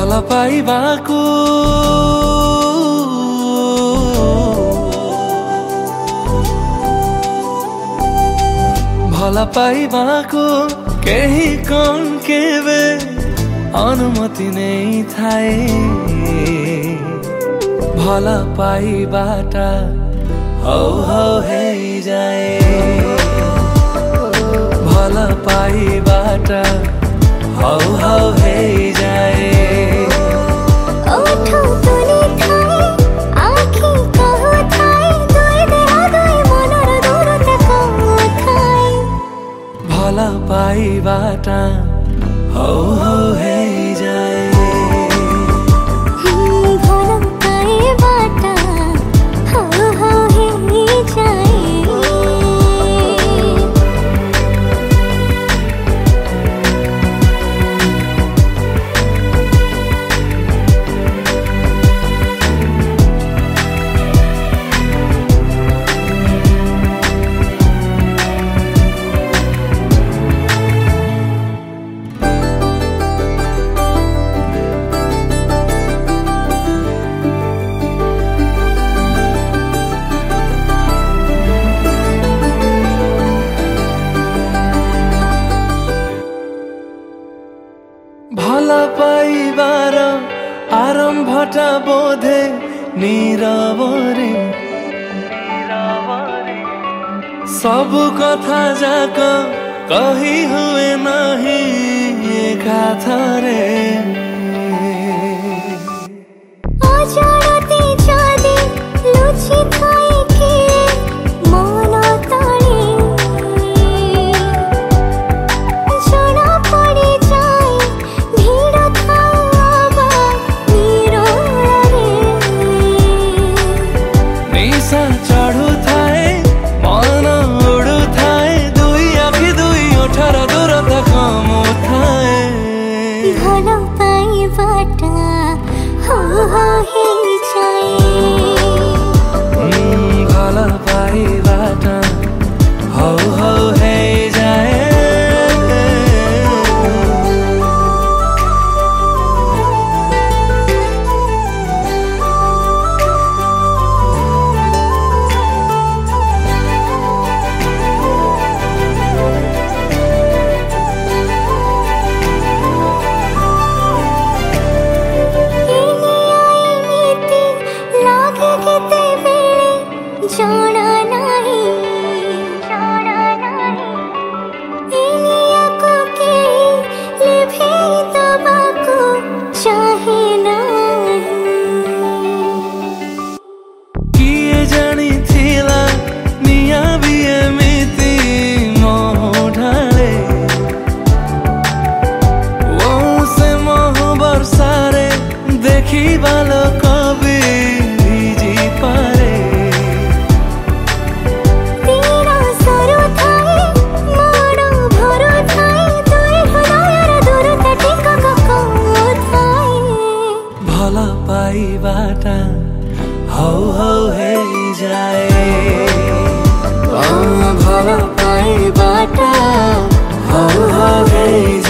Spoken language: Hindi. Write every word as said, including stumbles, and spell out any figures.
भल पाइबाको भल पाइबाको केही कौन केवे अनुमति नहीं थाए भल पाइबाटा हौ हौ है जाए भल पाइबाटा हौ हौ है जाए भल पाइबाटा हौ हौ है जाए भल पाइबार आरम्भटा बोधे नीरवरे सब कथा जाक कही हुए नहीं एकाथरे चढ़ू थाए मन उड़ू थाए दुई आखि दुई ओठर दूरता कम थाए भल पाइबाटा हौ हौ है जाए भल पाइबाटा हौ हौ है जाए जाना नहीं जाना नहीं इनिया को के लिभे तबाको चाहे नहीं किए जानी थिला निया भी एमिति मोह ढाले वो से मोह बरसारे देखी बालो कभी भिजी पारे भल पाइबाटा हौ हौ है जाए भल पाइबाटा हौ हौ है